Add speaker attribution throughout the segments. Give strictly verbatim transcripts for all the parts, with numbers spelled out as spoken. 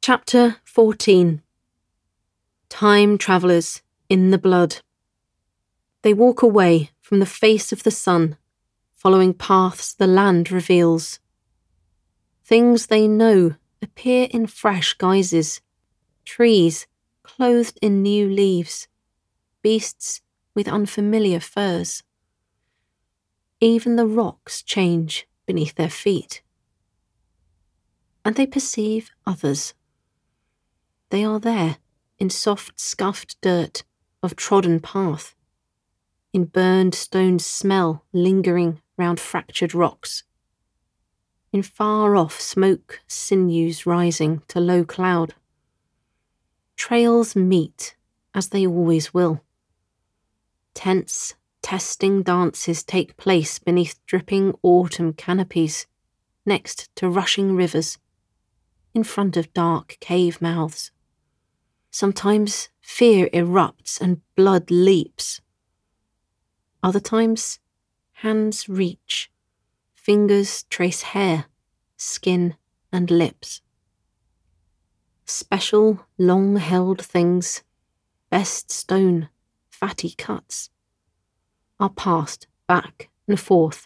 Speaker 1: Chapter fourteen. Time Travellers in the Blood. They walk away from the face of the sun, following paths the land reveals. Things they know appear in fresh guises, trees clothed in new leaves, beasts with unfamiliar furs. Even the rocks change beneath their feet. And they perceive others. They are there, in soft scuffed dirt of trodden path, in burned stone smell lingering round fractured rocks, in far-off smoke sinews rising to low cloud. Trails meet, as they always will. Tense, testing dances take place beneath dripping autumn canopies, next to rushing rivers, in front of dark cave mouths. Sometimes fear erupts and blood leaps. Other times, hands reach, fingers trace hair, skin and lips. Special, long-held things, best stone, fatty cuts, are passed back and forth.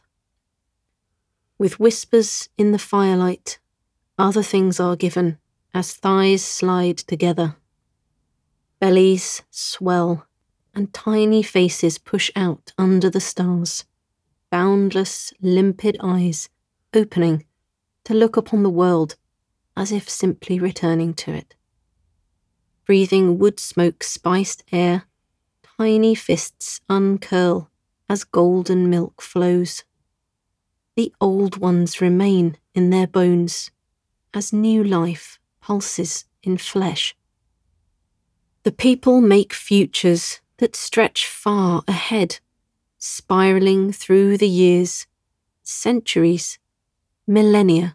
Speaker 1: With whispers in the firelight, other things are given as thighs slide together. Bellies swell, and tiny faces push out under the stars, boundless, limpid eyes opening to look upon the world as if simply returning to it. Breathing wood smoke spiced air, tiny fists uncurl as golden milk flows. The old ones remain in their bones as new life pulses in flesh. The people make futures that stretch far ahead, spiralling through the years, centuries, millennia.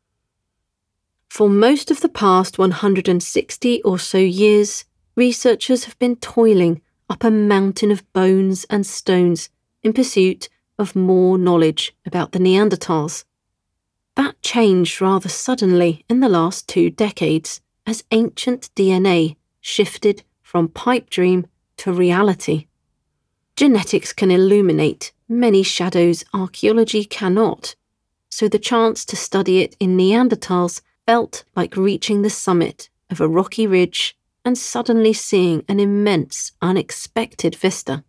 Speaker 1: For most of the past one hundred sixty or so years, researchers have been toiling up a mountain of bones and stones in pursuit of more knowledge about the Neanderthals. That changed rather suddenly in the last two decades as ancient D N A shifted from pipe dream to reality. Genetics can illuminate many shadows archaeology cannot, so the chance to study it in Neanderthals felt like reaching the summit of a rocky ridge and suddenly seeing an immense, unexpected vista.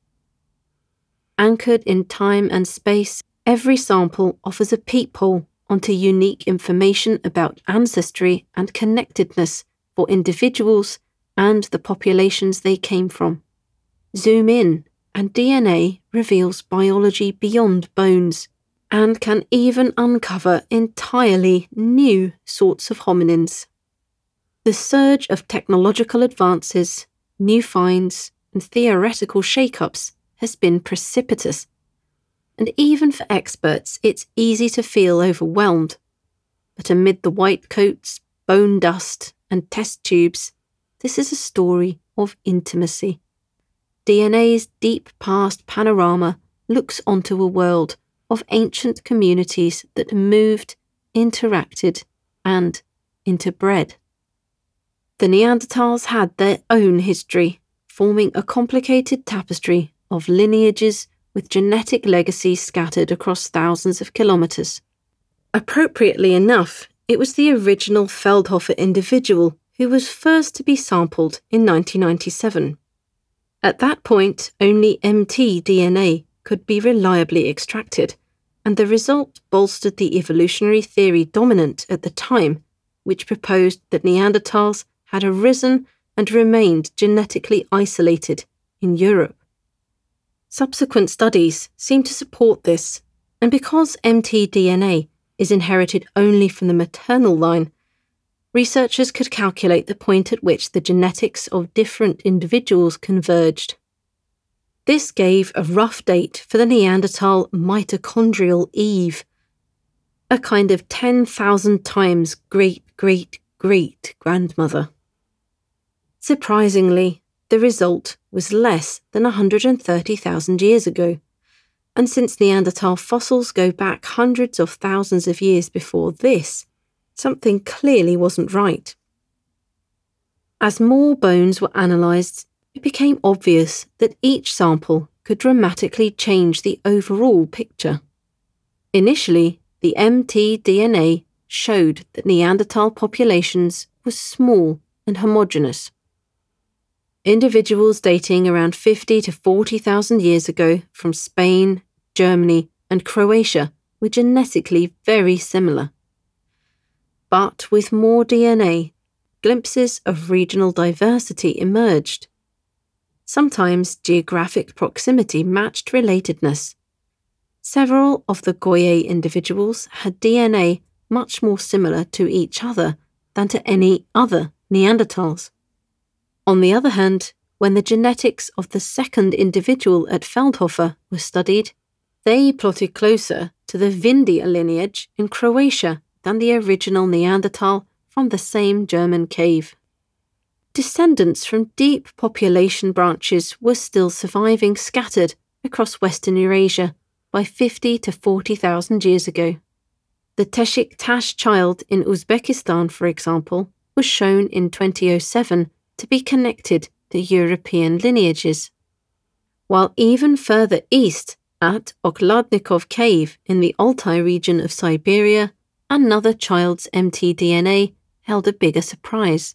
Speaker 1: Anchored in time and space, every sample offers a peephole onto unique information about ancestry and connectedness for individuals and the populations they came from. Zoom in, and D N A reveals biology beyond bones, and can even uncover entirely new sorts of hominins. The surge of technological advances, new finds, and theoretical shake-ups has been precipitous, and even for experts it's easy to feel overwhelmed. But amid the white coats, bone dust, and test tubes, this is a story of intimacy. D N A's deep past panorama looks onto a world of ancient communities that moved, interacted, and interbred. The Neanderthals had their own history, forming a complicated tapestry of lineages with genetic legacies scattered across thousands of kilometres. Appropriately enough, it was the original Feldhofer individual who was first to be sampled in nineteen ninety-seven. At that point, only M T D N A could be reliably extracted, and the result bolstered the evolutionary theory dominant at the time, which proposed that Neanderthals had arisen and remained genetically isolated in Europe. Subsequent studies seem to support this, and because M T D N A is inherited only from the maternal line, researchers could calculate the point at which the genetics of different individuals converged. This gave a rough date for the Neanderthal mitochondrial Eve, a kind of ten thousand times great-great-great-grandmother. Surprisingly, the result was less than one hundred thirty thousand years ago, and since Neanderthal fossils go back hundreds of thousands of years before this, something clearly wasn't right. As more bones were analysed, it became obvious that each sample could dramatically change the overall picture. Initially, the mtDNA showed that Neanderthal populations were small and homogeneous. Individuals dating around fifty to forty thousand years ago from Spain, Germany, and Croatia were genetically very similar. But with more D N A, glimpses of regional diversity emerged. Sometimes geographic proximity matched relatedness. Several of the Goyet individuals had D N A much more similar to each other than to any other Neanderthals. On the other hand, when the genetics of the second individual at Feldhofer were studied, they plotted closer to the Vindija lineage in Croatia than the original Neanderthal from the same German cave. Descendants from deep population branches were still surviving scattered across Western Eurasia by fifty to forty thousand years ago. The Teshik Tash child in Uzbekistan, for example, was shown in twenty oh seven to be connected to European lineages. While even further east, at Okladnikov Cave in the Altai region of Siberia, another child's mtDNA held a bigger surprise.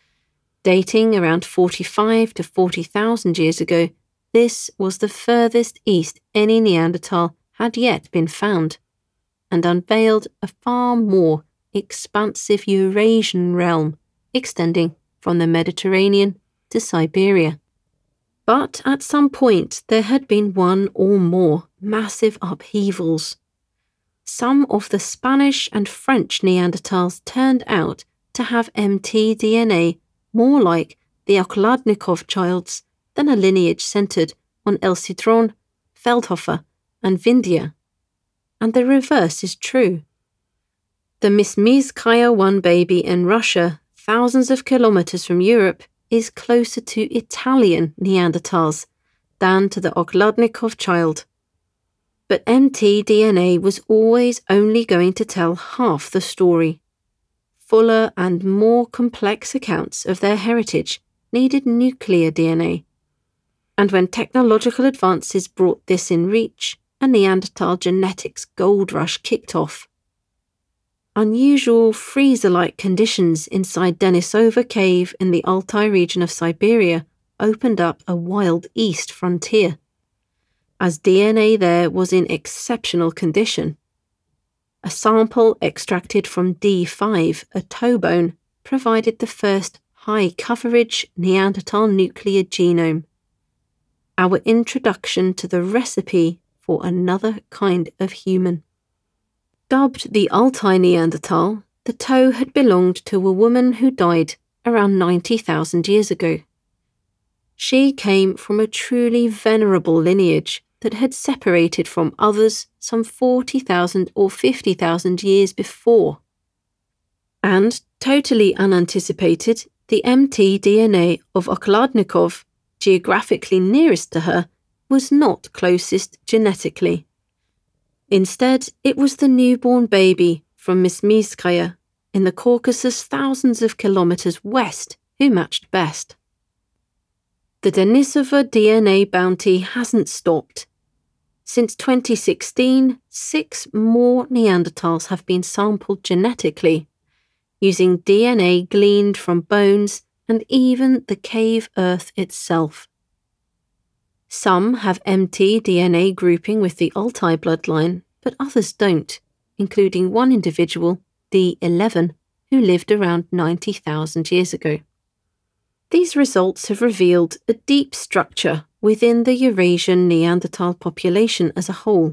Speaker 1: Dating around forty-five to forty thousand years ago, this was the furthest east any Neanderthal had yet been found, and unveiled a far more expansive Eurasian realm extending from the Mediterranean to Siberia. But at some point there had been one or more massive upheavals. Some of the Spanish and French Neanderthals turned out to have mtDNA more like the Okladnikov child's than a lineage centred on El Citron, Feldhofer, and Vindija. And the reverse is true. The Mismizhskaya one baby in Russia, thousands of kilometres from Europe, is closer to Italian Neanderthals than to the Okladnikov child. But mtDNA was always only going to tell half the story. Fuller and more complex accounts of their heritage needed nuclear D N A. And when technological advances brought this in reach, a Neanderthal genetics gold rush kicked off. Unusual freezer-like conditions inside Denisova Cave in the Altai region of Siberia opened up a wild east frontier, as D N A there was in exceptional condition. A sample extracted from D five, a toe bone, provided the first high-coverage Neanderthal nuclear genome. Our introduction to the recipe for another kind of human. Dubbed the Altai Neanderthal, the toe had belonged to a woman who died around ninety thousand years ago. She came from a truly venerable lineage that had separated from others some forty thousand or fifty thousand years before. And, totally unanticipated, the mtDNA of Okladnikov, geographically nearest to her, was not closest genetically. Instead, it was the newborn baby from Mismizhskaya in the Caucasus thousands of kilometres west who matched best. The Denisova D N A bounty hasn't stopped. Since twenty sixteen, six more Neanderthals have been sampled genetically, using D N A gleaned from bones and even the cave earth itself. Some have mtDNA grouping with the Altai bloodline, but others don't, including one individual, D eleven, who lived around ninety thousand years ago. These results have revealed a deep structure within the Eurasian Neanderthal population as a whole.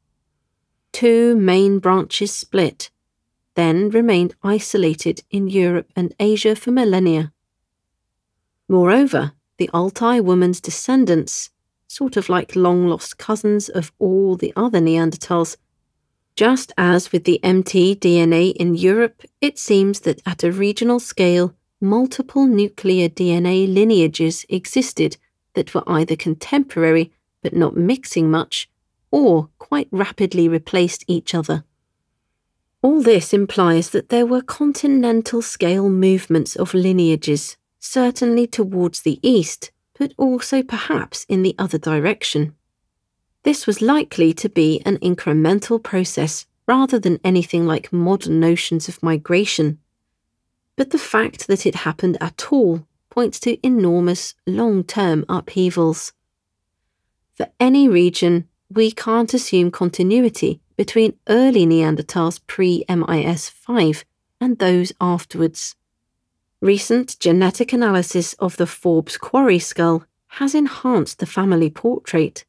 Speaker 1: Two main branches split, then remained isolated in Europe and Asia for millennia. Moreover, the Altai woman's descendants, sort of like long-lost cousins of all the other Neanderthals, just as with the mtDNA in Europe, it seems that at a regional scale, multiple nuclear D N A lineages existed that were either contemporary but not mixing much, or quite rapidly replaced each other. All this implies that there were continental-scale movements of lineages, certainly towards the east, but also perhaps in the other direction. This was likely to be an incremental process rather than anything like modern notions of migration. But the fact that it happened at all points to enormous long-term upheavals. For any region, we can't assume continuity between early Neanderthals pre-M I S five and those afterwards. Recent genetic analysis of the Forbes quarry skull has enhanced the family portrait.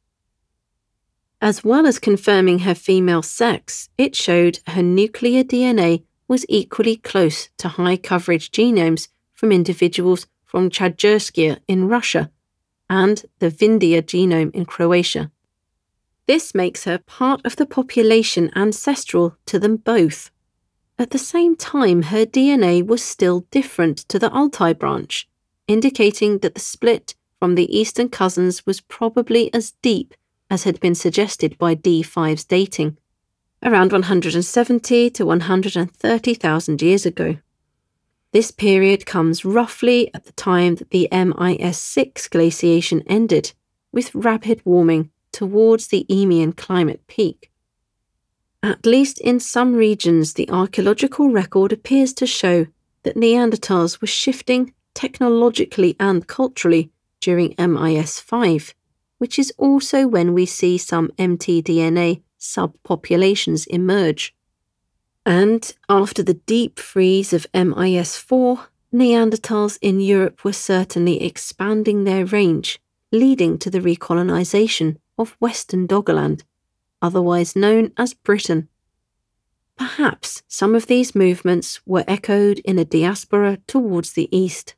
Speaker 1: As well as confirming her female sex, it showed her nuclear D N A was equally close to high-coverage genomes from individuals from Chajerskia in Russia and the Vindija genome in Croatia. This makes her part of the population ancestral to them both. At the same time, her D N A was still different to the Altai branch, indicating that the split from the eastern cousins was probably as deep as had been suggested by D five's dating, around one hundred seventy to one hundred thirty thousand years ago. This period comes roughly at the time that the M I S six glaciation ended, with rapid warming towards the Eemian climate peak. At least in some regions, the archaeological record appears to show that Neanderthals were shifting technologically and culturally during M I S five, which is also when we see some mtDNA subpopulations emerge. And after the deep freeze of M I S four, Neanderthals in Europe were certainly expanding their range, leading to the recolonization of Western Doggerland, otherwise known as Britain. Perhaps some of these movements were echoed in a diaspora towards the east.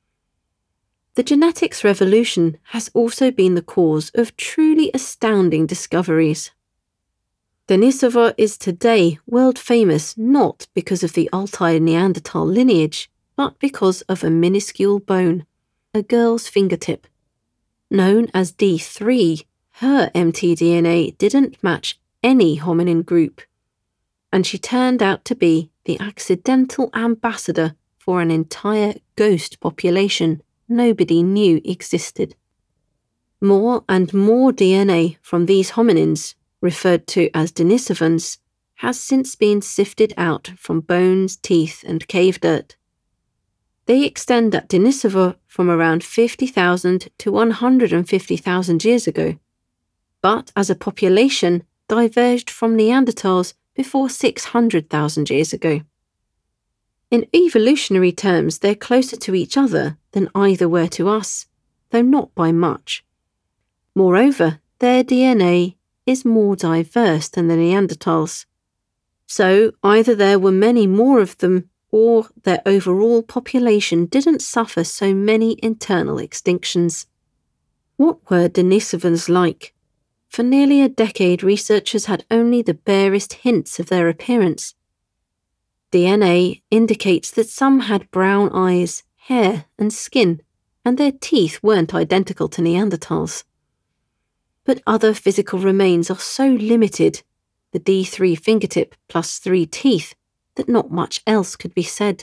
Speaker 1: The genetics revolution has also been the cause of truly astounding discoveries. Denisova is today world famous not because of the Altai Neanderthal lineage, but because of a minuscule bone, a girl's fingertip. Known as D three, her mtDNA didn't match any hominin group, and she turned out to be the accidental ambassador for an entire ghost population nobody knew existed. More and more D N A from these hominins, referred to as Denisovans, has since been sifted out from bones, teeth, and cave dirt. They extend at Denisova from around fifty thousand to one hundred fifty thousand years ago, but as a population diverged from Neanderthals before six hundred thousand years ago. In evolutionary terms, they're closer to each other than either were to us, though not by much. Moreover, their D N A is more diverse than the Neanderthals. So either there were many more of them, or their overall population didn't suffer so many internal extinctions. What were Denisovans like? For nearly a decade, researchers had only the barest hints of their appearance. D N A indicates that some had brown eyes, hair, and skin, and their teeth weren't identical to Neanderthals. But other physical remains are so limited, the D three fingertip plus three teeth, that not much else could be said.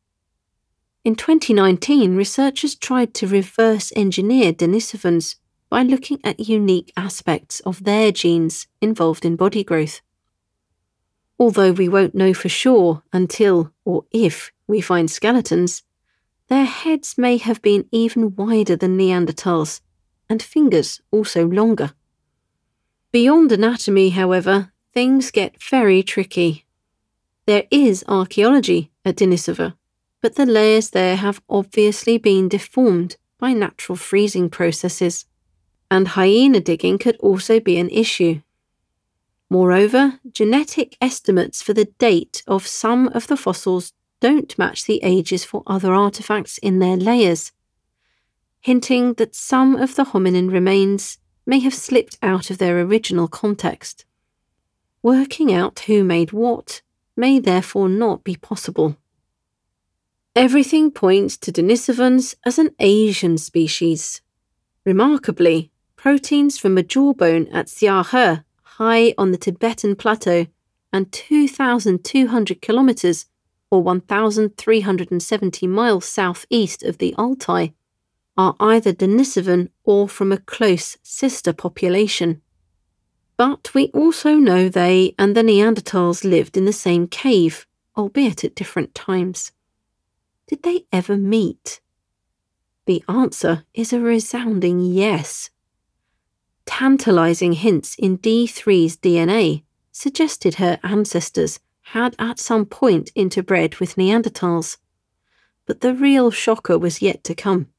Speaker 1: In twenty nineteen, researchers tried to reverse engineer Denisovans by looking at unique aspects of their genes involved in body growth. Although we won't know for sure until or if we find skeletons, their heads may have been even wider than Neanderthals, and fingers also longer. Beyond anatomy, however, things get very tricky. There is archaeology at Denisova, but the layers there have obviously been deformed by natural freezing processes, and hyena digging could also be an issue. Moreover, genetic estimates for the date of some of the fossils don't match the ages for other artifacts in their layers, hinting that some of the hominin remains may have slipped out of their original context. Working out who made what may therefore not be possible. Everything points to Denisovans as an Asian species. Remarkably, proteins from a jawbone at Siahe, high on the Tibetan plateau and two thousand two hundred kilometres or one thousand three hundred seventy miles southeast of the Altai, are either Denisovan or from a close sister population. But we also know they and the Neanderthals lived in the same cave, albeit at different times. Did they ever meet? The answer is a resounding yes. Tantalizing hints in D three's D N A suggested her ancestors had at some point interbred with Neanderthals. But the real shocker was yet to come.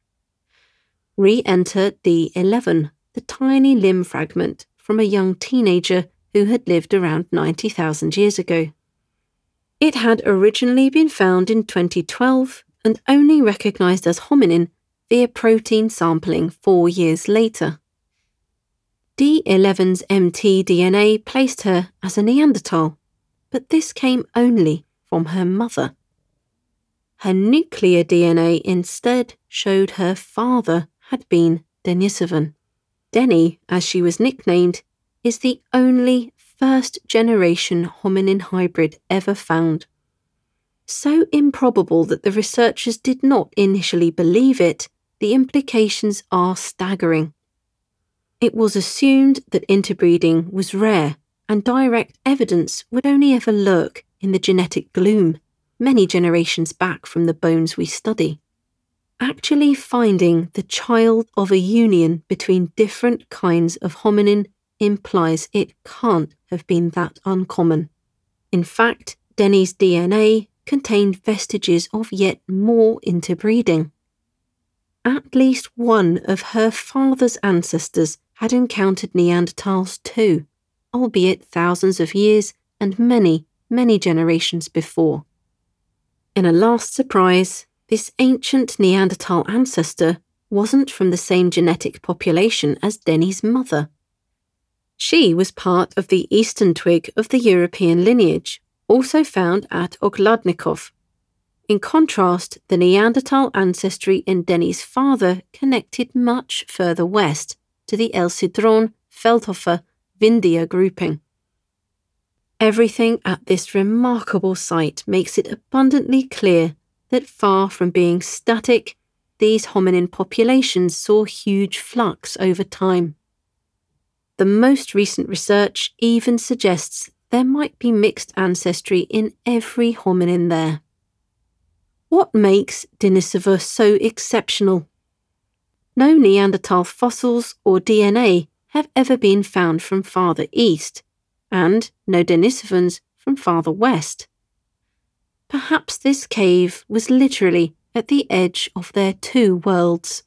Speaker 1: Re-enter D eleven, the tiny limb fragment from a young teenager who had lived around ninety thousand years ago. It had originally been found in twenty twelve and only recognised as hominin via protein sampling four years later. D eleven's M T D N A placed her as a Neanderthal, but this came only from her mother. Her nuclear D N A instead showed her father had been Denisovan. Denny, as she was nicknamed, is the only first-generation hominin hybrid ever found. So improbable that the researchers did not initially believe it, the implications are staggering. It was assumed that interbreeding was rare, and direct evidence would only ever lurk in the genetic gloom, many generations back from the bones we study. Actually finding the child of a union between different kinds of hominin implies it can't have been that uncommon. In fact, Denny's D N A contained vestiges of yet more interbreeding. At least one of her father's ancestors had encountered Neanderthals too, albeit thousands of years and many, many generations before. In a last surprise, this ancient Neanderthal ancestor wasn't from the same genetic population as Denny's mother. She was part of the eastern twig of the European lineage, also found at Ogladnikov. In contrast, the Neanderthal ancestry in Denny's father connected much further west to the Elsidron, Feldhofer, Vindia grouping. Everything at this remarkable site makes it abundantly clear that far from being static, these hominin populations saw huge flux over time. The most recent research even suggests there might be mixed ancestry in every hominin there. What makes Denisova so exceptional? No Neanderthal fossils or D N A have ever been found from farther east, and no Denisovans from farther west. Perhaps this cave was literally at the edge of their two worlds.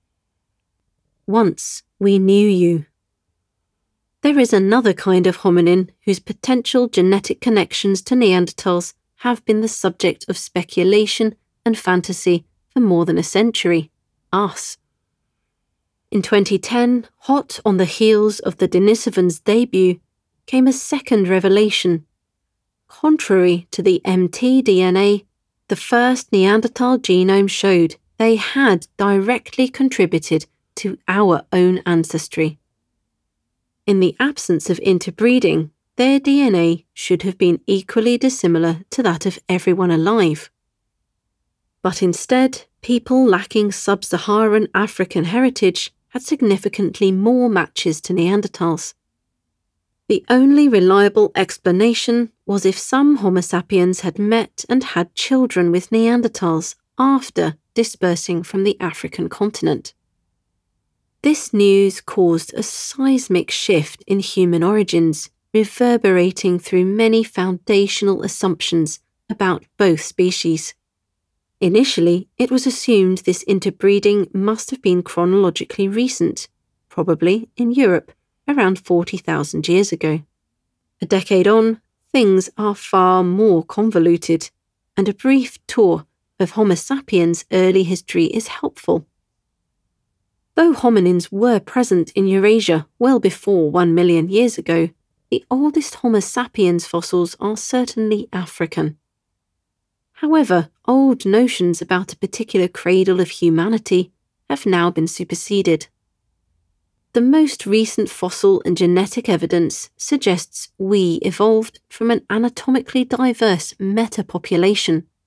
Speaker 1: Once we knew you. There is another kind of hominin whose potential genetic connections to Neanderthals have been the subject of speculation and fantasy for more than a century: us. In twenty ten, hot on the heels of the Denisovans' debut, came a second revelation. Contrary to the M T D N A, the first Neanderthal genome showed they had directly contributed to our own ancestry. In the absence of interbreeding, their D N A should have been equally dissimilar to that of everyone alive. But instead, people lacking sub-Saharan African heritage had significantly more matches to Neanderthals. The only reliable explanation was if some Homo sapiens had met and had children with Neanderthals after dispersing from the African continent. This news caused a seismic shift in human origins, reverberating through many foundational assumptions about both species. Initially, it was assumed this interbreeding must have been chronologically recent, probably in Europe, around forty thousand years ago. A decade on, things are far more convoluted, and a brief tour of Homo sapiens' early history is helpful. Though hominins were present in Eurasia well before one million years ago, the oldest Homo sapiens fossils are certainly African. However, old notions about a particular cradle of humanity have now been superseded. The most recent fossil and genetic evidence suggests we evolved from an anatomically diverse metapopulation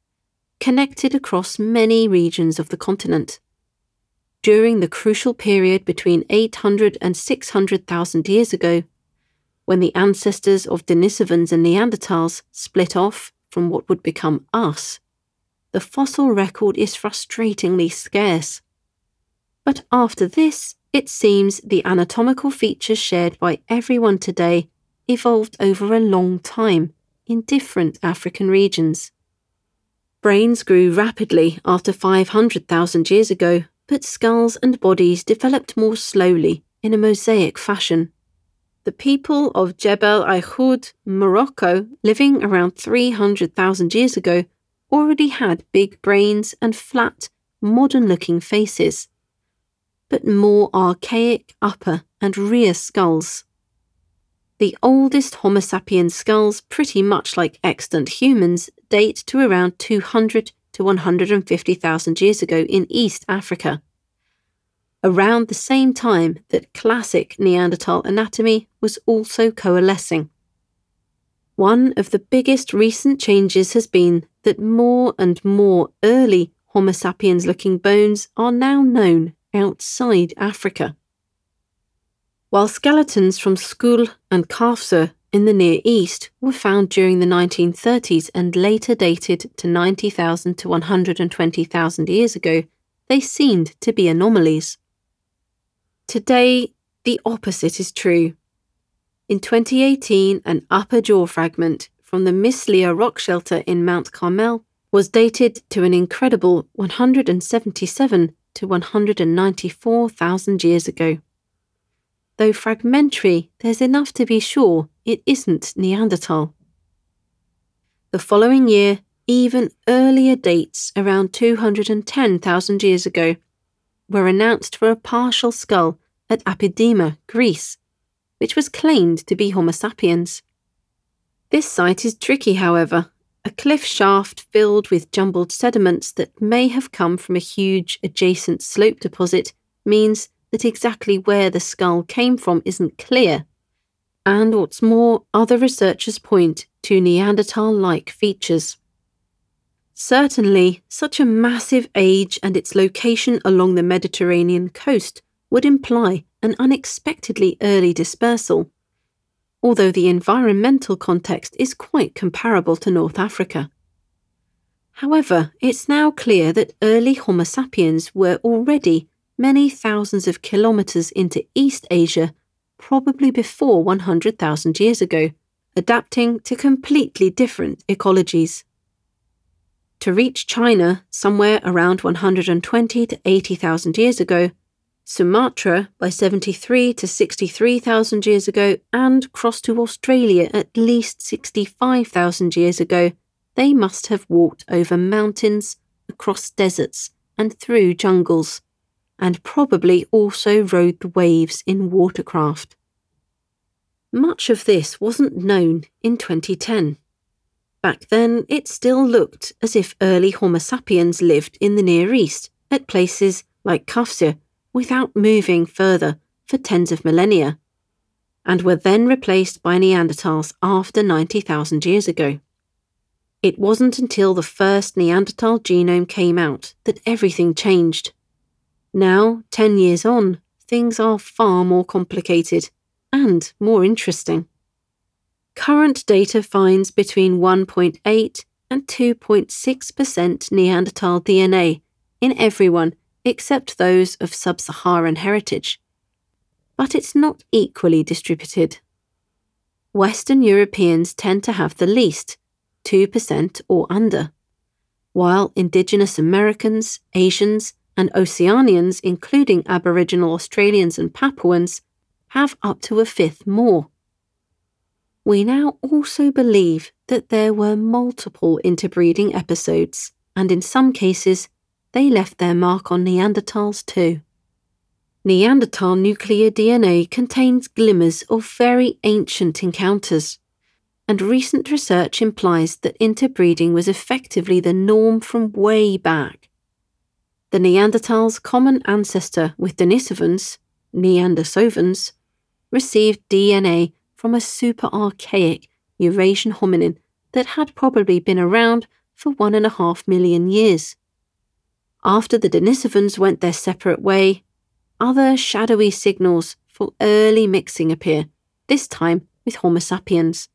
Speaker 1: connected across many regions of the continent. During the crucial period between eight hundred and six hundred thousand years ago, when the ancestors of Denisovans and Neanderthals split off from what would become us, the fossil record is frustratingly scarce. But after this, it seems the anatomical features shared by everyone today evolved over a long time in different African regions. Brains grew rapidly after five hundred thousand years ago, but skulls and bodies developed more slowly in a mosaic fashion. The people of Jebel Aihoud, Morocco, living around three hundred thousand years ago, already had big brains and flat, modern-looking faces, but more archaic upper and rear skulls. The oldest Homo sapiens skulls, pretty much like extant humans, date to around two hundred to one hundred fifty thousand years ago in East Africa, around the same time that classic Neanderthal anatomy was also coalescing. One of the biggest recent changes has been that more and more early Homo sapiens-looking bones are now known outside Africa. While skeletons from Skul and Kafsur in the Near East were found during the nineteen thirties and later dated to ninety thousand to one hundred twenty thousand years ago, they seemed to be anomalies. Today, the opposite is true. In twenty eighteen, an upper jaw fragment from the Mislia rock shelter in Mount Carmel was dated to an incredible one hundred seventy-seven to one hundred ninety-four thousand years ago. Though fragmentary, there's enough to be sure it isn't Neanderthal. The following year, even earlier dates around two hundred ten thousand years ago were announced for a partial skull at Apidima, Greece, which was claimed to be Homo sapiens. This site is tricky, however. A cliff shaft filled with jumbled sediments that may have come from a huge adjacent slope deposit means that exactly where the skull came from isn't clear. And what's more, other researchers point to Neanderthal-like features. Certainly, such a massive age and its location along the Mediterranean coast would imply an unexpectedly early dispersal, although the environmental context is quite comparable to North Africa. However, it's now clear that early Homo sapiens were already many thousands of kilometres into East Asia, probably before one hundred thousand years ago, adapting to completely different ecologies. To reach China somewhere around one hundred twenty to eighty thousand years ago, Sumatra by seventy-three to sixty-three thousand years ago, and cross to Australia at least sixty-five thousand years ago, they must have walked over mountains, across deserts, and through jungles, and probably also rode the waves in watercraft. Much of this wasn't known in twenty ten. Back then, it still looked as if early Homo sapiens lived in the Near East, at places like Kafsir, without moving further for tens of millennia, and were then replaced by Neanderthals after ninety thousand years ago. It wasn't until the first Neanderthal genome came out that everything changed. Now, ten years on, things are far more complicated and more interesting. Current data finds between one point eight and two point six percent Neanderthal D N A in everyone except those of sub-Saharan heritage. But it's not equally distributed. Western Europeans tend to have the least, two percent or under, while indigenous Americans, Asians, and Oceanians, including Aboriginal Australians and Papuans, have up to a fifth more. We now also believe that there were multiple interbreeding episodes, and in some cases, they left their mark on Neanderthals too. Neanderthal nuclear D N A contains glimmers of very ancient encounters, and recent research implies that interbreeding was effectively the norm from way back. The Neanderthals' common ancestor with Denisovans, Neandersovans, received D N A from a super-archaic Eurasian hominin that had probably been around for one and a half million years. After the Denisovans went their separate way, other shadowy signals for early mixing appear, this time with Homo sapiens.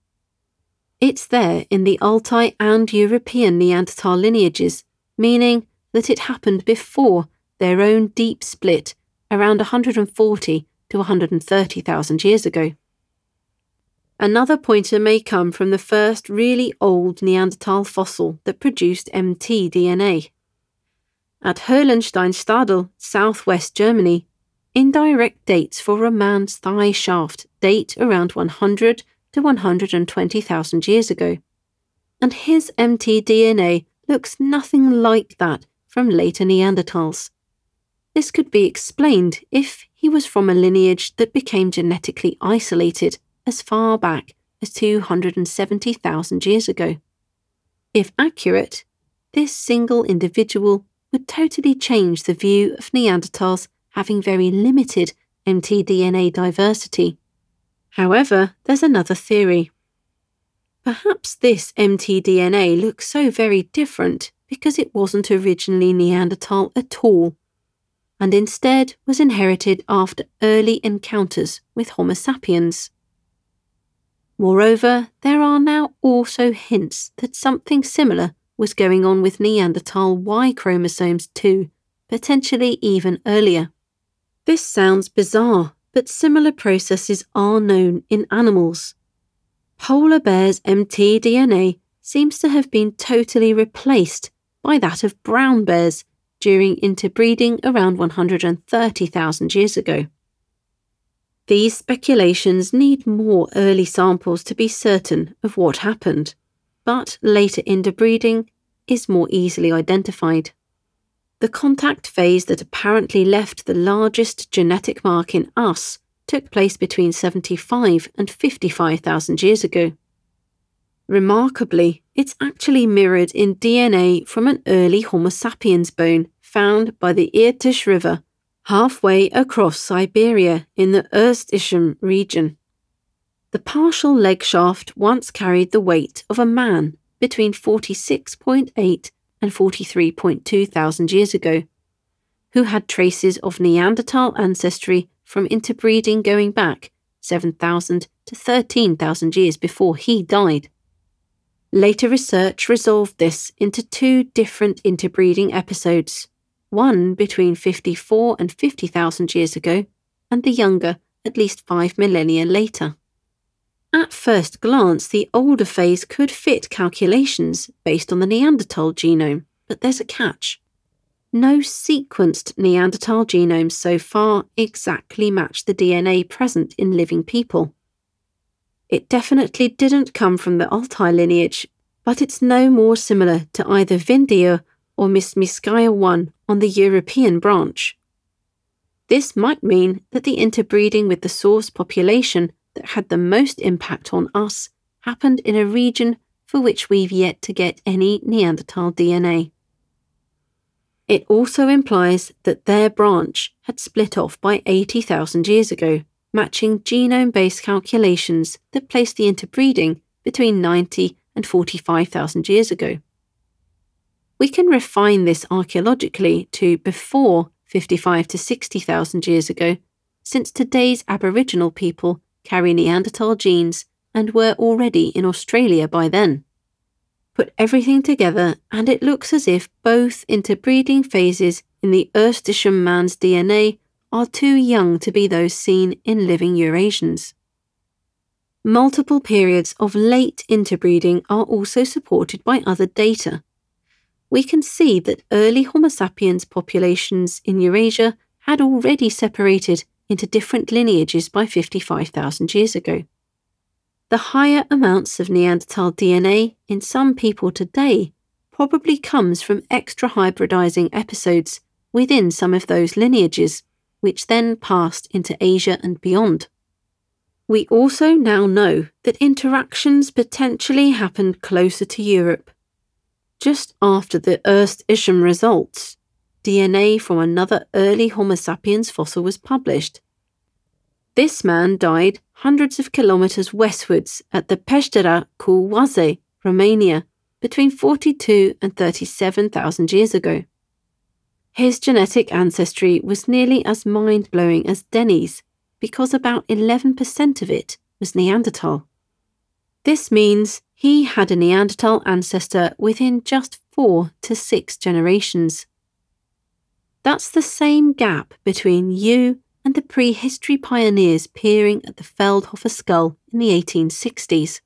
Speaker 1: It's there in the Altai and European Neanderthal lineages, meaning that it happened before their own deep split around one hundred forty to one hundred thirty thousand years ago. Another pointer may come from the first really old Neanderthal fossil that produced mtDNA. At Höhlensteinstadel, southwest Germany, indirect dates for a man's thigh shaft date around one hundred to one hundred twenty thousand years ago, and his mtDNA looks nothing like that from later Neanderthals. This could be explained if he was from a lineage that became genetically isolated as far back as two hundred seventy thousand years ago. If accurate, this single individual would totally change the view of Neanderthals having very limited mtDNA diversity. However, there's another theory. Perhaps this mtDNA looks so very different because it wasn't originally Neanderthal at all, and instead was inherited after early encounters with Homo sapiens. Moreover, there are now also hints that something similar was going on with Neanderthal Y chromosomes too, potentially even earlier. This sounds bizarre, but similar processes are known in animals. Polar bears' mtDNA seems to have been totally replaced by that of brown bears during interbreeding around one hundred thirty thousand years ago. These speculations need more early samples to be certain of what happened, but later interbreeding is more easily identified. The contact phase that apparently left the largest genetic mark in us took place between seventy-five and fifty-five thousand years ago. Remarkably, it's actually mirrored in D N A from an early Homo sapiens bone found by the Irtysh River, halfway across Siberia in the Ust-Ishim region. The partial leg shaft once carried the weight of a man between forty-six point eight and forty-three point two thousand years ago, who had traces of Neanderthal ancestry from interbreeding going back seven thousand to thirteen thousand years before he died. Later research resolved this into two different interbreeding episodes, one between fifty-four and fifty thousand years ago, and the younger at least five millennia later. At first glance, the older phase could fit calculations based on the Neanderthal genome, but there's a catch. No sequenced Neanderthal genomes so far exactly match the D N A present in living people. It definitely didn't come from the Altai lineage, but it's no more similar to either Vindia or Mystmyskaya one on the European branch. This might mean that the interbreeding with the source population that had the most impact on us happened in a region for which we've yet to get any Neanderthal D N A. It also implies that their branch had split off by eighty thousand years ago, matching genome-based calculations that placed the interbreeding between ninety and forty-five thousand years ago. We can refine this archaeologically to before fifty-five to sixty thousand years ago, since today's Aboriginal people carry Neanderthal genes and were already in Australia by then. Put everything together and it looks as if both interbreeding phases in the Ust-Ishim man's D N A are too young to be those seen in living Eurasians. Multiple periods of late interbreeding are also supported by other data. We can see that early Homo sapiens populations in Eurasia had already separated into different lineages by fifty-five thousand years ago. The higher amounts of Neanderthal D N A in some people today probably comes from extra hybridizing episodes within some of those lineages, which then passed into Asia and beyond. We also now know that interactions potentially happened closer to Europe. Just after the Ust-Ishim results, D N A from another early Homo sapiens fossil was published. This man died hundreds of kilometres westwards at the Peștera cu Oase, Romania, between forty-two and thirty-seven thousand years ago. His genetic ancestry was nearly as mind-blowing as Denny's, because about eleven percent of it was Neanderthal. This means he had a Neanderthal ancestor within just four to six generations. That's the same gap between you and the prehistory pioneers peering at the Feldhofer skull in the eighteen sixties.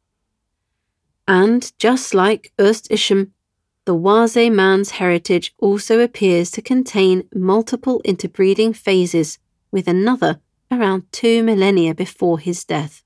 Speaker 1: And just like Ust-Ishim, the Wase man's heritage also appears to contain multiple interbreeding phases, with another around two millennia before his death.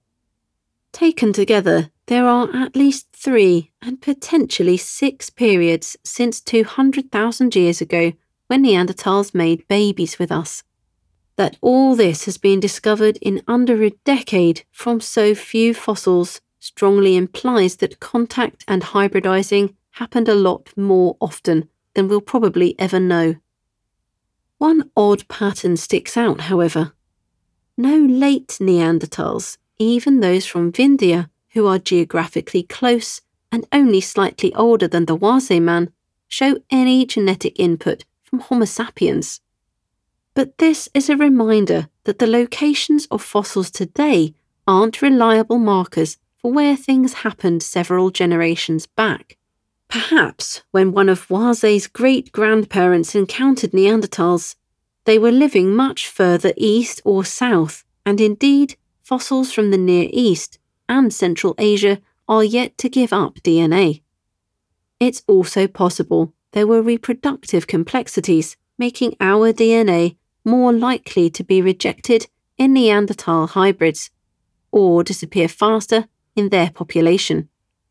Speaker 1: Taken together, there are at least three and potentially six periods since two hundred thousand years ago when Neanderthals made babies with us. That all this has been discovered in under a decade from so few fossils strongly implies that contact and hybridizing happened a lot more often than we'll probably ever know. One odd pattern sticks out, however. No late Neanderthals, even those from Vindhya, who are geographically close and only slightly older than the Wase man, show any genetic input from Homo sapiens. But this is a reminder that the locations of fossils today aren't reliable markers for where things happened several generations back. Perhaps when one of Wase's great-grandparents encountered Neanderthals, they were living much further east or south, and indeed, fossils from the Near East and Central Asia are yet to give up D N A. It's also possible there were reproductive complexities, making our D N A more likely to be rejected in Neanderthal hybrids, or disappear faster in their population.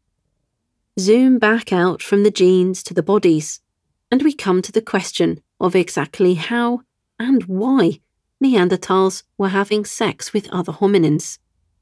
Speaker 1: Zoom back out from the genes to the bodies, and we come to the question of exactly how and why Neanderthals were having sex with other hominins.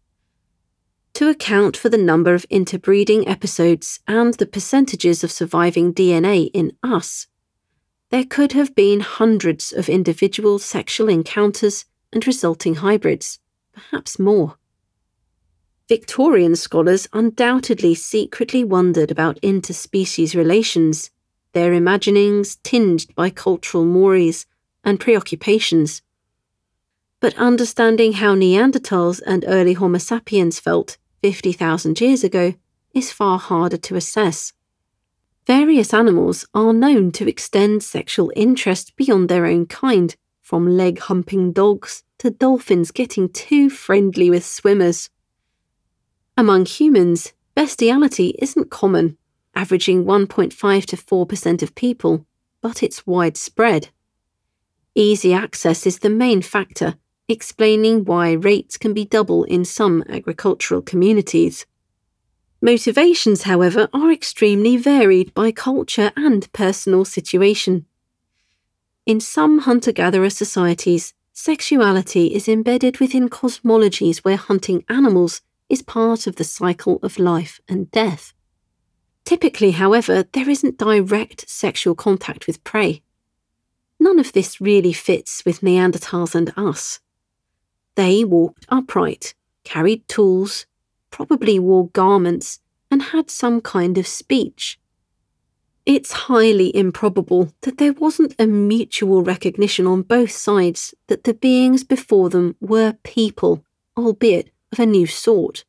Speaker 1: To account for the number of interbreeding episodes and the percentages of surviving D N A in us, there could have been hundreds of individual sexual encounters and resulting hybrids, perhaps more. Victorian scholars undoubtedly secretly wondered about interspecies relations, their imaginings tinged by cultural mores and preoccupations. But understanding how Neanderthals and early Homo sapiens felt fifty thousand years ago is far harder to assess. Various animals are known to extend sexual interest beyond their own kind, from leg-humping dogs to dolphins getting too friendly with swimmers. Among humans, bestiality isn't common, averaging one point five to four percent of people, but it's widespread. Easy access is the main factor, explaining why rates can be double in some agricultural communities. Motivations, however, are extremely varied by culture and personal situation. In some hunter-gatherer societies, sexuality is embedded within cosmologies where hunting animals is part of the cycle of life and death. Typically, however, there isn't direct sexual contact with prey. None of this really fits with Neanderthals and us. They walked upright, carried tools, probably wore garments, and had some kind of speech. It's highly improbable that there wasn't a mutual recognition on both sides that the beings before them were people, albeit of a new sort.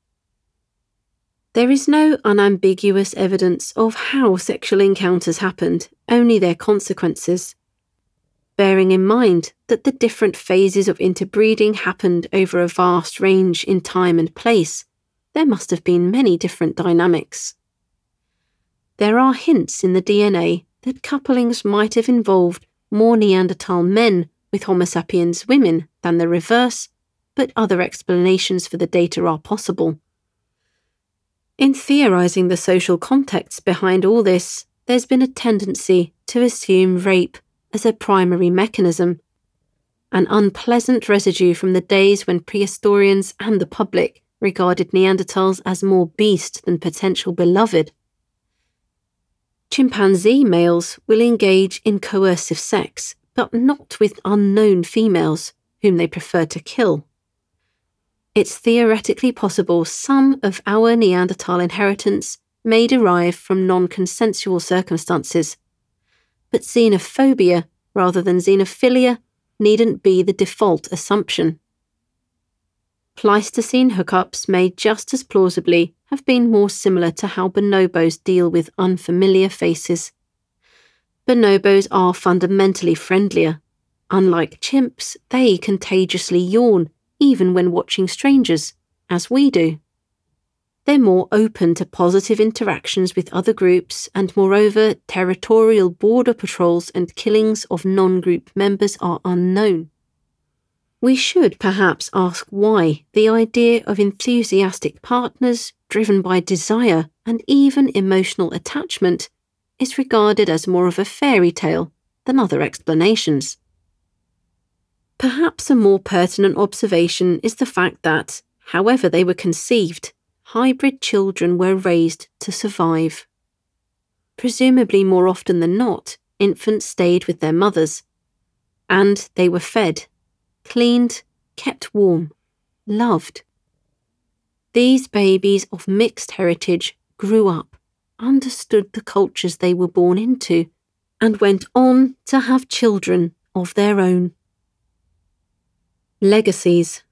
Speaker 1: There is no unambiguous evidence of how sexual encounters happened, only their consequences. Bearing in mind that the different phases of interbreeding happened over a vast range in time and place, there must have been many different dynamics. There are hints in the D N A that couplings might have involved more Neanderthal men with Homo sapiens women than the reverse, but other explanations for the data are possible. In theorizing the social context behind all this, there's been a tendency to assume rape as a primary mechanism, an unpleasant residue from the days when prehistorians and the public regarded Neanderthals as more beast than potential beloved. Chimpanzee males will engage in coercive sex, but not with unknown females, whom they prefer to kill. It's theoretically possible some of our Neanderthal inheritance may derive from non-consensual circumstances, but xenophobia rather than xenophilia needn't be the default assumption. Pleistocene hookups may just as plausibly have been more similar to how bonobos deal with unfamiliar faces. Bonobos are fundamentally friendlier. Unlike chimps, they contagiously yawn, even when watching strangers, as we do. They're more open to positive interactions with other groups, and moreover, territorial border patrols and killings of non-group members are unknown. We should perhaps ask why the idea of enthusiastic partners, driven by desire and even emotional attachment, is regarded as more of a fairy tale than other explanations. Perhaps a more pertinent observation is the fact that, however they were conceived, hybrid children were raised to survive. Presumably more often than not, infants stayed with their mothers, and they were fed, cleaned, kept warm, loved. These babies of mixed heritage grew up, understood the cultures they were born into, and went on to have children of their own. Legacies.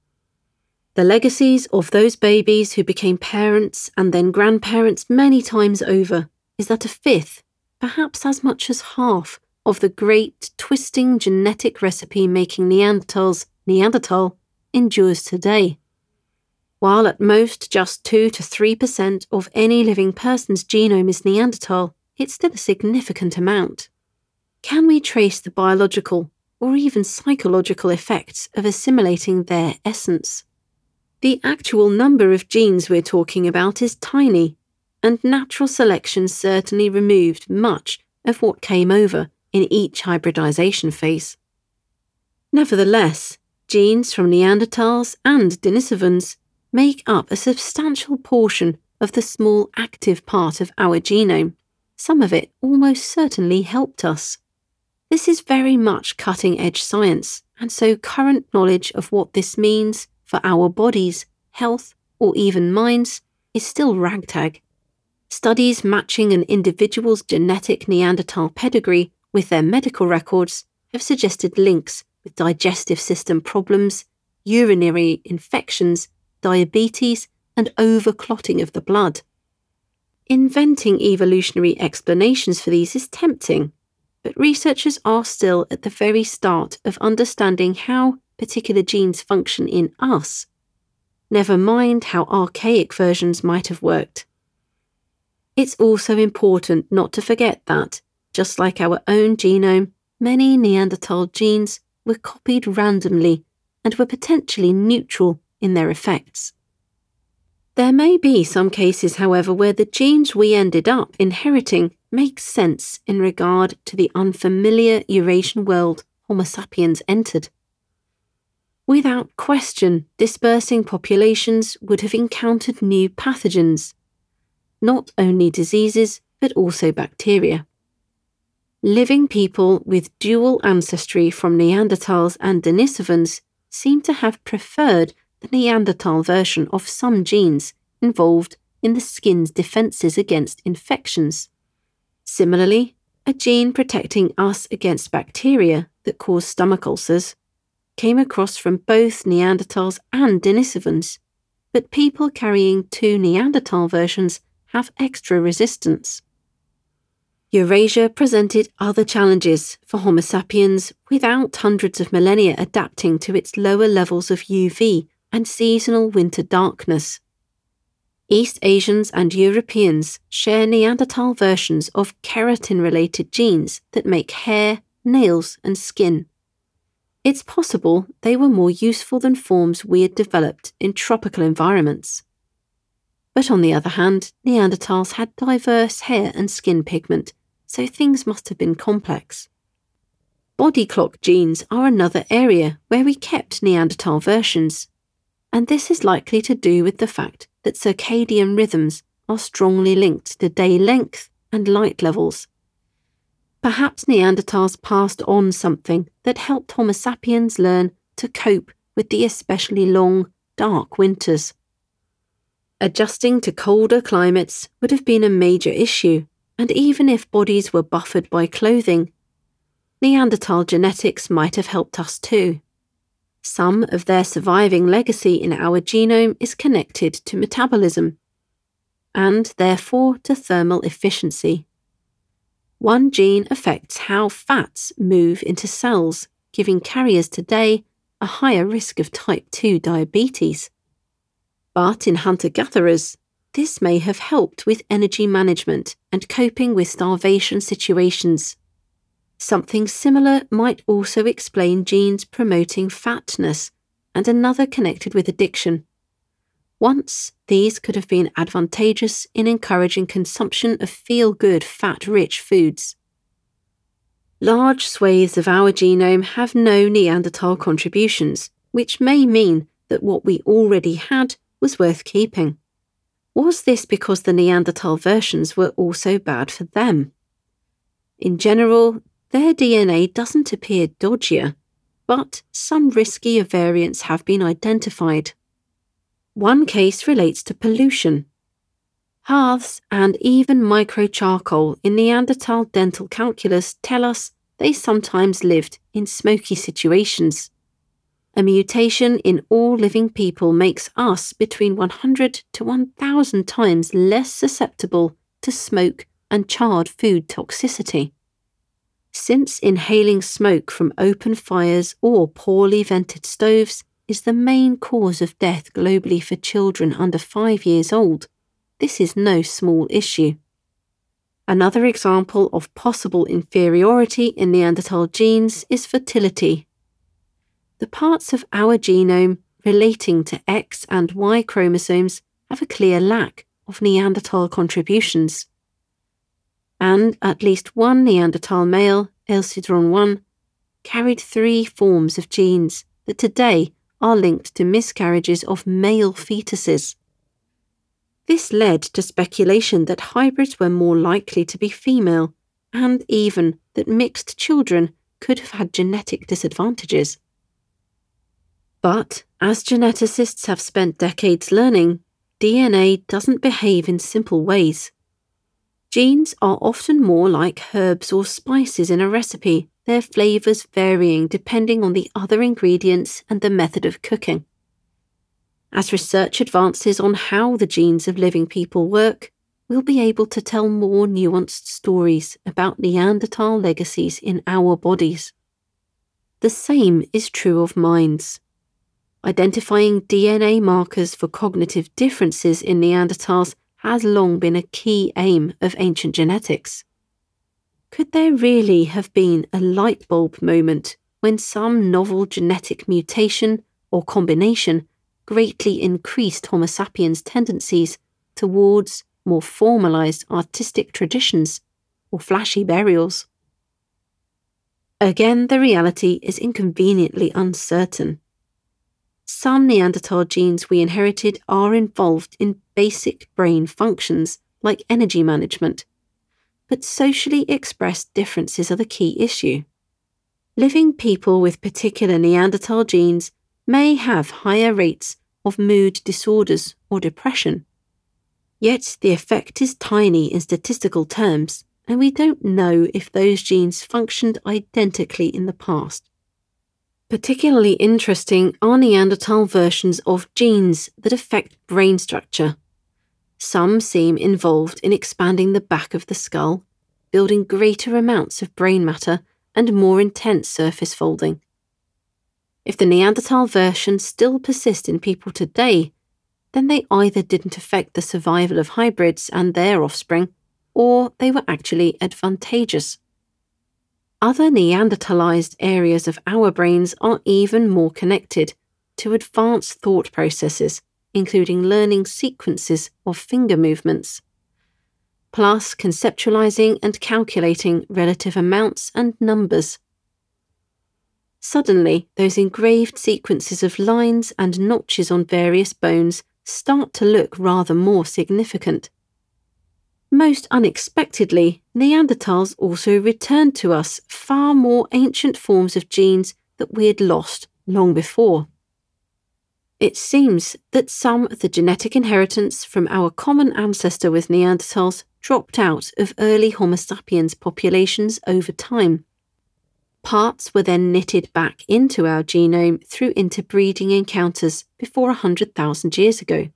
Speaker 1: The legacies of those babies who became parents and then grandparents many times over is that a fifth, perhaps as much as half, of the great twisting genetic recipe making Neanderthals Neanderthal endures today. While at most just two to three percent of any living person's genome is Neanderthal, it's still a significant amount. Can we trace the biological or even psychological effects of assimilating their essence? The actual number of genes we're talking about is tiny, and natural selection certainly removed much of what came over in each hybridization phase. Nevertheless, genes from Neanderthals and Denisovans make up a substantial portion of the small active part of our genome. Some of it almost certainly helped us. This is very much cutting-edge science, and so current knowledge of what this means for our bodies, health, or even minds is still ragtag. Studies matching an individual's genetic Neanderthal pedigree with their medical records have suggested links with digestive system problems, urinary infections, diabetes, and overclotting of the blood. Inventing evolutionary explanations for these is tempting, but researchers are still at the very start of understanding how particular genes function in us, never mind how archaic versions might have worked. It's also important not to forget that, just like our own genome, many Neanderthal genes were copied randomly and were potentially neutral in their effects. There may be some cases, however, where the genes we ended up inheriting make sense in regard to the unfamiliar Eurasian world Homo sapiens entered. Without question, dispersing populations would have encountered new pathogens, not only diseases, but also bacteria. Living people with dual ancestry from Neanderthals and Denisovans seem to have preferred the Neanderthal version of some genes involved in the skin's defences against infections. Similarly, a gene protecting us against bacteria that cause stomach ulcers came across from both Neanderthals and Denisovans, but people carrying two Neanderthal versions have extra resistance. Eurasia presented other challenges for Homo sapiens without hundreds of millennia adapting to its lower levels of U V and seasonal winter darkness. East Asians and Europeans share Neanderthal versions of keratin-related genes that make hair, nails, and skin. It's possible they were more useful than forms we had developed in tropical environments. But on the other hand, Neanderthals had diverse hair and skin pigment, so things must have been complex. Body clock genes are another area where we kept Neanderthal versions, and this is likely to do with the fact that circadian rhythms are strongly linked to day length and light levels. Perhaps Neanderthals passed on something that helped Homo sapiens learn to cope with the especially long, dark winters. Adjusting to colder climates would have been a major issue, and even if bodies were buffered by clothing, Neanderthal genetics might have helped us too. Some of their surviving legacy in our genome is connected to metabolism, and therefore to thermal efficiency. One gene affects how fats move into cells, giving carriers today a higher risk of type two diabetes. But in hunter-gatherers, this may have helped with energy management and coping with starvation situations. Something similar might also explain genes promoting fatness and another connected with addiction. Once, these could have been advantageous in encouraging consumption of feel-good fat-rich foods. Large swathes of our genome have no Neanderthal contributions, which may mean that what we already had was worth keeping. Was this because the Neanderthal versions were also bad for them? In general, their D N A doesn't appear dodgier, but some riskier variants have been identified. One case relates to pollution. Hearths and even microcharcoal in Neanderthal dental calculus tell us they sometimes lived in smoky situations. A mutation in all living people makes us between one hundred to one thousand times less susceptible to smoke and charred food toxicity. Since inhaling smoke from open fires or poorly vented stoves is the main cause of death globally for children under five years old, this is no small issue. Another example of possible inferiority in Neanderthal genes is fertility. The parts of our genome relating to X and Y chromosomes have a clear lack of Neanderthal contributions. And at least one Neanderthal male, L sidron one, carried three forms of genes that today are linked to miscarriages of male fetuses. This led to speculation that hybrids were more likely to be female, and even that mixed children could have had genetic disadvantages. But, as geneticists have spent decades learning, D N A doesn't behave in simple ways. Genes are often more like herbs or spices in a recipe, their flavours varying depending on the other ingredients and the method of cooking. As research advances on how the genes of living people work, we'll be able to tell more nuanced stories about Neanderthal legacies in our bodies. The same is true of minds. Identifying D N A markers for cognitive differences in Neanderthals has long been a key aim of ancient genetics. Could there really have been a light bulb moment when some novel genetic mutation or combination greatly increased Homo sapiens' tendencies towards more formalized artistic traditions or flashy burials? Again, the reality is inconveniently uncertain. Some Neanderthal genes we inherited are involved in basic brain functions like energy management, but socially expressed differences are the key issue. Living people with particular Neanderthal genes may have higher rates of mood disorders or depression. Yet the effect is tiny in statistical terms, and we don't know if those genes functioned identically in the past. Particularly interesting are Neanderthal versions of genes that affect brain structure. Some seem involved in expanding the back of the skull, building greater amounts of brain matter and more intense surface folding. If the Neanderthal versions still persist in people today, then they either didn't affect the survival of hybrids and their offspring, or they were actually advantageous. Other Neanderthalized areas of our brains are even more connected to advanced thought processes, including learning sequences of finger movements, plus conceptualizing and calculating relative amounts and numbers. Suddenly, those engraved sequences of lines and notches on various bones start to look rather more significant. Most unexpectedly, Neanderthals also returned to us far more ancient forms of genes that we had lost long before. It seems that some of the genetic inheritance from our common ancestor with Neanderthals dropped out of early Homo sapiens populations over time. Parts were then knitted back into our genome through interbreeding encounters before one hundred thousand years ago.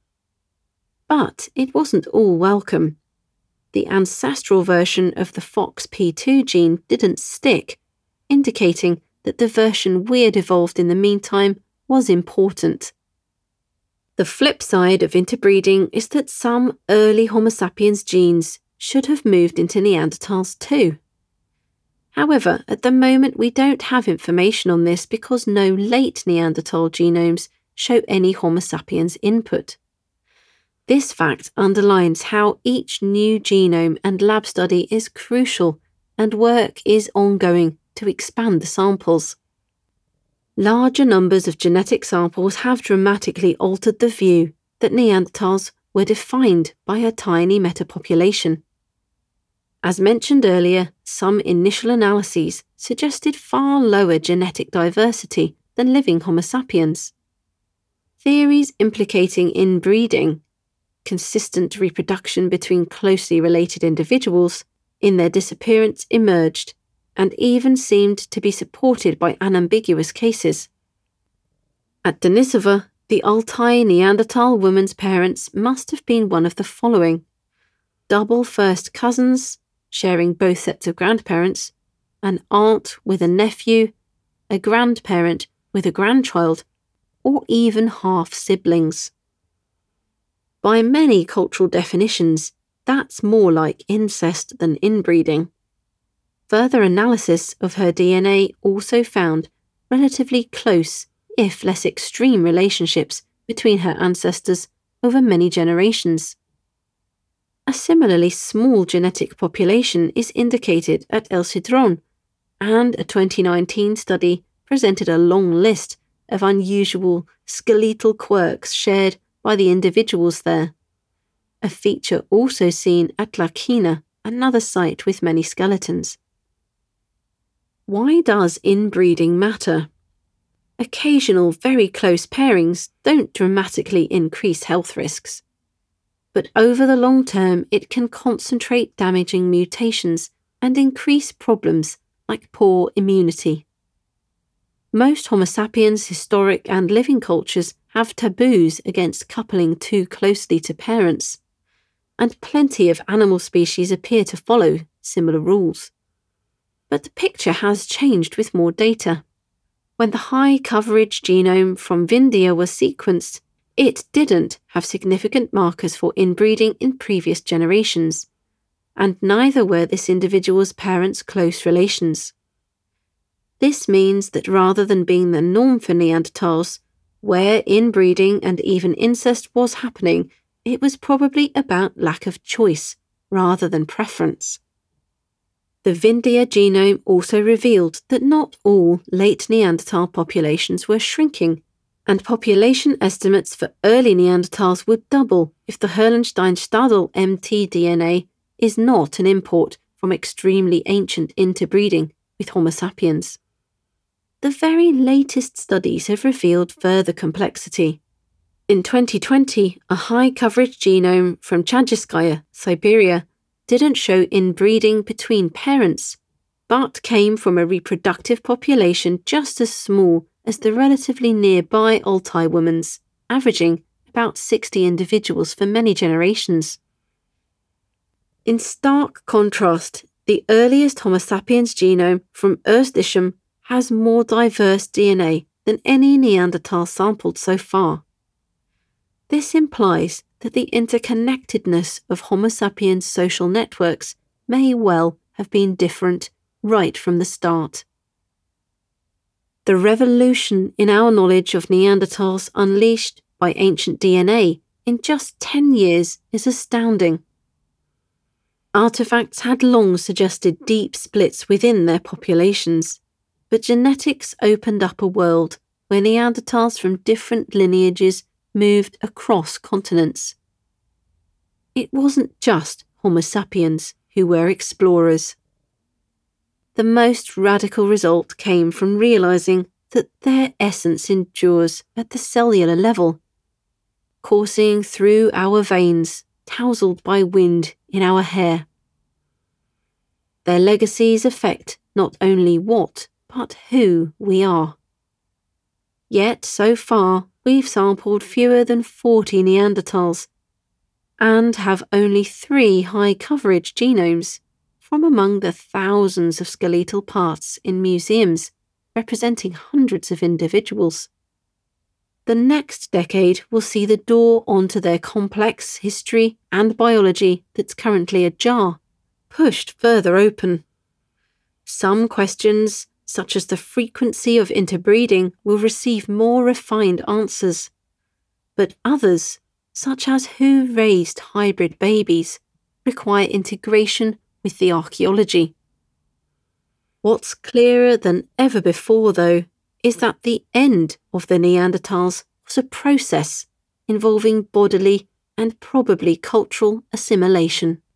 Speaker 1: But it wasn't all welcome. The ancestral version of the F O X P two gene didn't stick, indicating that the version we had evolved in the meantime was important. The flip side of interbreeding is that some early Homo sapiens genes should have moved into Neanderthals too. However, at the moment we don't have information on this because no late Neanderthal genomes show any Homo sapiens input. This fact underlines how each new genome and lab study is crucial and work is ongoing to expand the samples. Larger numbers of genetic samples have dramatically altered the view that Neanderthals were defined by a tiny metapopulation. As mentioned earlier, some initial analyses suggested far lower genetic diversity than living Homo sapiens. Theories implicating inbreeding, consistent reproduction between closely related individuals, in their disappearance emerged, and even seemed to be supported by unambiguous cases. At Denisova, the Altai Neanderthal woman's parents must have been one of the following: double first cousins, sharing both sets of grandparents, an aunt with a nephew, a grandparent with a grandchild, or even half-siblings. By many cultural definitions, that's more like incest than inbreeding. Further analysis of her D N A also found relatively close, if less extreme, relationships between her ancestors over many generations. A similarly small genetic population is indicated at El Cedrón, and a twenty nineteen study presented a long list of unusual skeletal quirks shared by the individuals there, a feature also seen at La Quina, another site with many skeletons. Why does inbreeding matter? Occasional very close pairings don't dramatically increase health risks, but over the long term it can concentrate damaging mutations and increase problems like poor immunity. Most Homo sapiens historic and living cultures have taboos against coupling too closely to parents, and plenty of animal species appear to follow similar rules. But the picture has changed with more data. When the high-coverage genome from Vindia was sequenced, it didn't have significant markers for inbreeding in previous generations, and neither were this individual's parents' close relations. This means that rather than being the norm for Neanderthals, where inbreeding and even incest was happening, it was probably about lack of choice rather than preference. The Vindia genome also revealed that not all late Neanderthal populations were shrinking, and population estimates for early Neanderthals would double if the Herrlenstein-Stadl M T D N A is not an import from extremely ancient interbreeding with Homo sapiens. The very latest studies have revealed further complexity. In twenty twenty, a high-coverage genome from Chajskaya, Siberia, didn't show inbreeding between parents, but came from a reproductive population just as small as the relatively nearby Altai woman's, averaging about sixty individuals for many generations. In stark contrast, the earliest Homo sapiens genome from Erstisheim has more diverse D N A than any Neanderthal sampled so far. This implies that the interconnectedness of Homo sapiens' social networks may well have been different right from the start. The revolution in our knowledge of Neanderthals unleashed by ancient D N A in just ten years is astounding. Artifacts had long suggested deep splits within their populations, but genetics opened up a world where Neanderthals from different lineages moved across continents. It wasn't just Homo sapiens who were explorers. The most radical result came from realizing that their essence endures at the cellular level, coursing through our veins, tousled by wind in our hair. Their legacies affect not only what, but who we are. Yet, so far, we've sampled fewer than forty Neanderthals, and have only three high-coverage genomes from among the thousands of skeletal parts in museums representing hundreds of individuals. The next decade will see the door onto their complex history and biology that's currently ajar pushed further open. Some questions, such as the frequency of interbreeding, will receive more refined answers, but others, such as who raised hybrid babies, require integration with the archaeology. What's clearer than ever before, though, is that the end of the Neanderthals was a process involving bodily and probably cultural assimilation.